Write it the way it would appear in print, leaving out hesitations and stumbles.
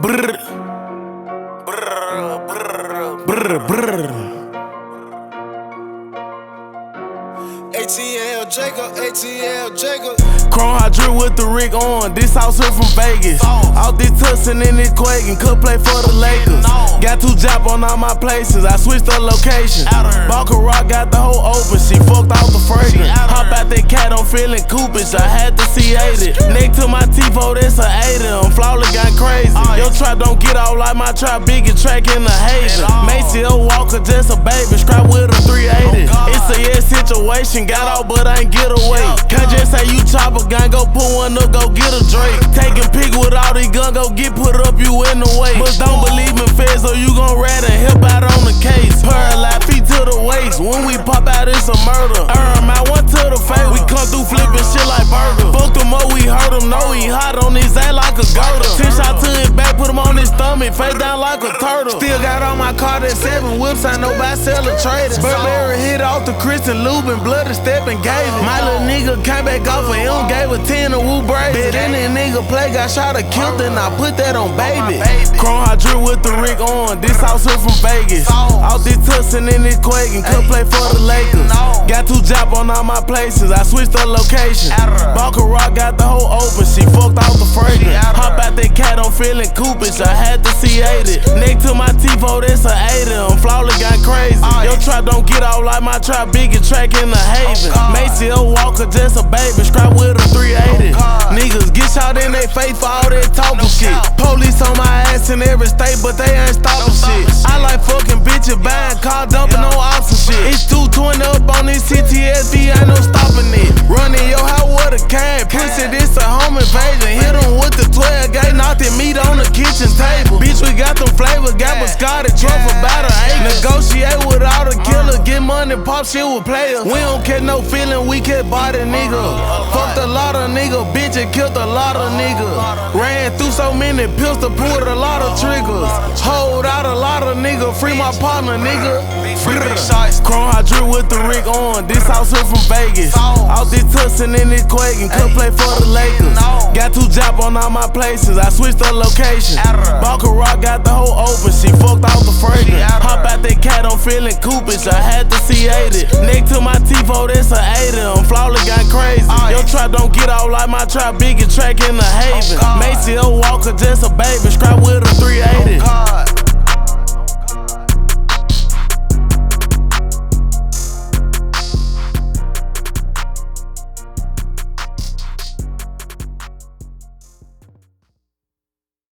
Brr. Brr. Brr. Brr. ATL Jacob, ATL Jacob. Chrome hot drip with the rig on. This house here from Vegas. Out this tussin' and it quaking. Could play for the Lakers. Got 2 jobs on all my places. I switched the location. Balka Rock got the whole open. She fucked out the fragrance. Hop out that cat, I'm feeling Coopish. I had to C8 it. Next to my T4, that's a 80. I'm flawless, got crazy. Your trap don't get out like my trap. Biggest track in the Haitian. Maceo Walker, just a baby. Scrap with a 380. It's a yes situation. Got out, but I ain't get away. Can't just say you chop a gun, go pull one up, go get a Drake. Taking pic with all these guns, go get put up, you in the way. But don't believe in feds, or you gon' rat and help out on the case. Paralyzed, feet to the waist. When we pop out, it's a murder. My one to the face. We come through flipping shit like burger. Fuck them up, we hurt him. Know he hot on his ass like a girdle. 10 shot to his back, put him on his stomach, face down like a turtle. Still got on my car that 7 whips, I know by seller traders. Burberry hit off the Christian Lubin, bloody step and gave it. My little nigga came back off of him, gave a 10 to Woo Brady. Bet any nigga play, got shot or killed, and I put that on baby. Chrome hot drip with the rig on. This house here from Vegas. Out this tussin' and it quaking. Could play for the Lakers. Got 2 jobs on all my places. I switched the location. Balka Rock got the whole open. She fucked out the fragrance. Hop out that cat, I'm feeling Coopish. I had to C8 it. Next to my T4, that's a 80. I'm flawless, got crazy. Your trap don't get out like my trap. Biggest track in the Haven. Maceo Walker, just a baby. Scrap with a 380. Niggas get shot in they face for all that talking shit. Police on my ass in every state, but they ain't stopping shit. I like fucking bitches, buying car, dumping on ops and shit. It's 220 up on this CTSV, ain't no stopping it. Running your house with a can, pussy, this a home invasion. Hit them with the 12 gauge, knocked the meat on the kitchen table. Bitch, we got them flavors, got biscotti, truffle about an acre. Negotiate with all the killers, get money, pop shit with players. We don't care no feeling, we can't buy the nigga. Fucked a lot of nigga, bitch, and killed a lot of niggas. Ran through so many pistols, pulled a lot of triggers. Hold out a lot of nigga, free my partner, nigga. Chrome hot drip with the rig on. This house here from Vegas. Out this tussin' and it quaking. Could play for the Lakers. Got 2 jobs on all my places. I switched the location. Balka Rock got the whole open. She fucked out the fragrance. Hop out that cat, I'm feeling Coopish. I had to C8 it. Next to my T4, that's a 80. I'm flawless, got crazy. Your trap don't get out like my trap. Biggest track in the Haven. Maceo Walker, just a baby. Scrap with a 380.